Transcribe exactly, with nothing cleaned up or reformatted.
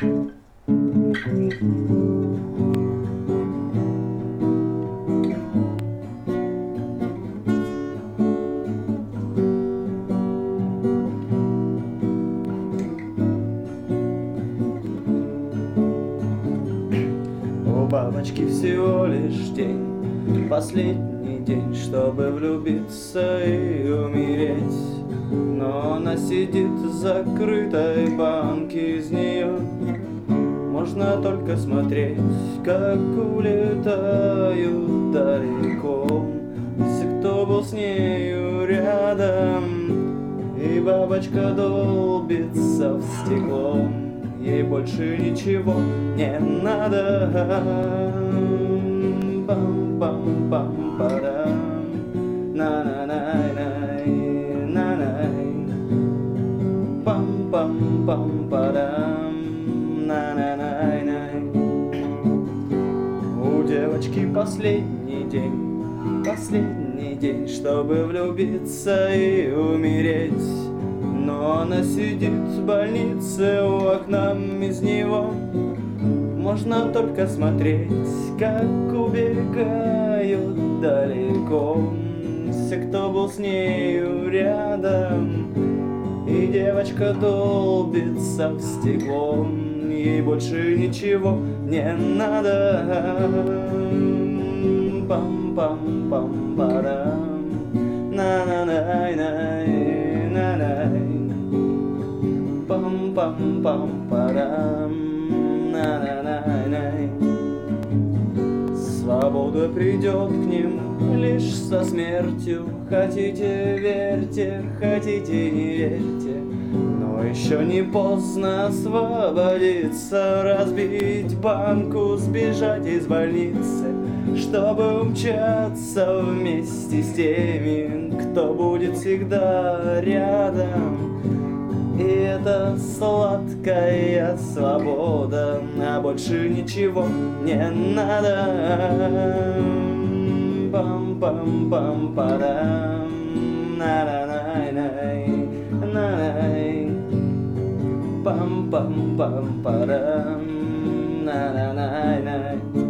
У бабочки всего лишь день, последний день, чтобы влюбиться и умереть. Но она сидит в закрытой банке, из нее можно только смотреть, как улетают далеко все, кто был с нею рядом. И бабочка долбится в стекло, ей больше ничего не надо. Пам-пам-пам-парам, на-на-най-най, на-най. Пам-пам-пам-парам, на-на-най-най. У девочки последний день, последний день, чтобы влюбиться и умереть. Но она сидит в больнице у окна, из него можно только смотреть, как убегают далеко все, кто был с нею рядом. И девочка долбится в стекло, ей больше ничего не надо. Пам-пам-пам-парам, на-на-най-най, на-най. Пам-пам-пам-парам, на-на-най-най. Свобода придет к ним лишь со смертью. Хотите — верьте, хотите — не верьте, но еще не поздно освободиться, разбить банку, сбежать из больницы, чтобы умчаться вместе с теми, кто будет всегда рядом. И это сладкая свобода, а больше ничего не надо. Пам-пам-пам-парам, на-на-най-най, на-най. Пам-пам-пам-парам, на-на-най-най.